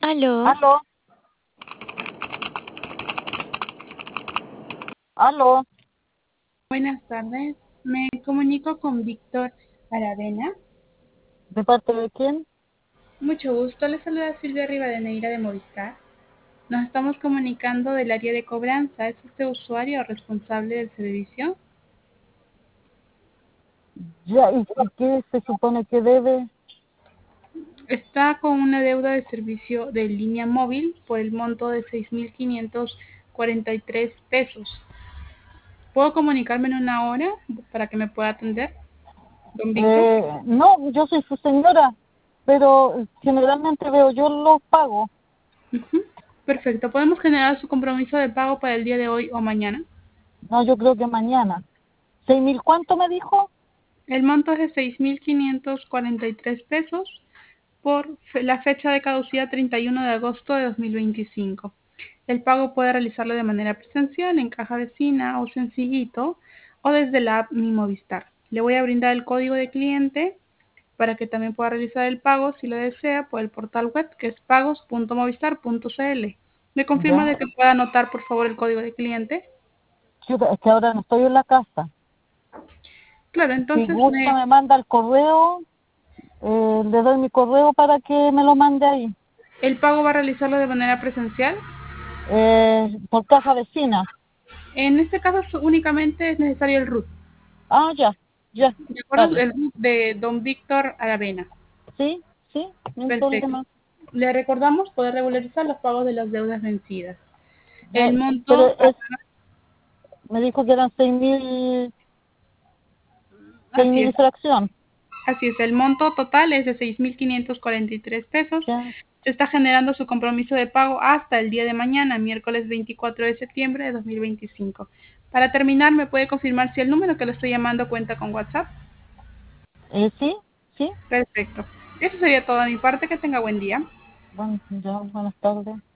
Aló, Aló, aló, Buenas tardes, me comunico con Víctor Aravena. ¿de parte de quién? Mucho gusto, le saluda Silvia Rivadeneira de Movistar. Nos estamos comunicando del área de cobranza. ¿Es usted usuario o responsable del servicio? Ya, ¿y qué se supone que debe? Está con una deuda de servicio de línea móvil por el monto de 6.543 pesos. ¿Puedo comunicarme en una hora para que me pueda atender, don Víctor? No, yo soy su señora, pero generalmente veo yo los pagos. Ujú. Perfecto, ¿podemos generar su compromiso de pago para el día de hoy o mañana? No, yo creo que mañana. ¿6.000 cuánto me dijo? El monto es de 6.543 pesos por la fecha de caducidad 31 de agosto de 2025. El pago puede realizarlo de manera presencial en caja vecina o sencillito o desde la app Mi Movistar. Le voy a brindar el código de cliente para que también pueda realizar el pago si lo desea por el portal web que es pagos.movistar.cl. ¿Me confirma Ya. de que pueda anotar por favor el código de cliente? Chuta, es que ahora no estoy en la casa. Claro, Si entonces gusta me manda el correo, le doy mi correo para que me lo mande ahí. el pago va a realizarlo de manera presencial. Por caja vecina. En este caso únicamente es necesario el RUT, Ah, ya, ya, ¿de acuerdo? vale. El RUT de don Víctor Aravena. Sí, sí, no hay Perfecto. problema. Le recordamos poder regularizar los pagos de las deudas vencidas. Ya, El pero monto, me dijo que eran 6.000, seis así mil es, y fracción. así es, el monto total es de 6.543 pesos. Ya, Se está generando su compromiso de pago hasta el día de mañana, miércoles 24 de septiembre de 2025. Para terminar, ¿me puede confirmar si el número que le estoy llamando cuenta con WhatsApp? sí, sí. Perfecto. Eso sería todo de mi parte. Que tenga buen día. Bueno, ya, buenas tardes.